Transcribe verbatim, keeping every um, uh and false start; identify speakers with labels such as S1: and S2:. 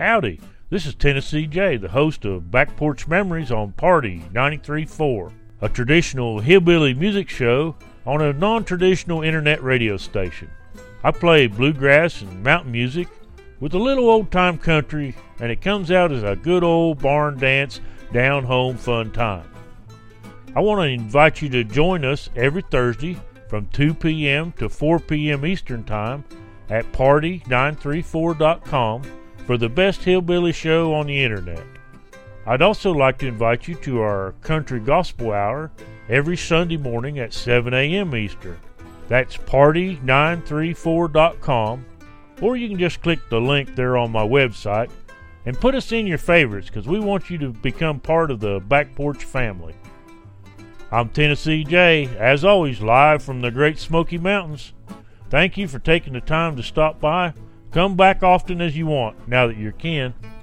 S1: Howdy, this is Tennessee Jay, the host of Back Porch Memories on Party ninety-three point four, a traditional hillbilly music show on a non-traditional internet radio station. I play bluegrass and mountain music with a little old-time country, and it comes out as a good old barn dance, down-home fun time. I want to invite you to join us every Thursday from two p.m. to four p.m. Eastern Time at party nine three four dot com for the best hillbilly show on the internet. I'd also like to invite you to our Country Gospel Hour every Sunday morning at seven a.m. Eastern. That's party nine three four dot com, or you can just click the link there on my website and put us in your favorites, because we want you to become part of the Back Porch family. I'm Tennessee Jay, as always, live from the Great Smoky Mountains. Thank you for taking the time to stop by. Come back often as you want, now that you're kin.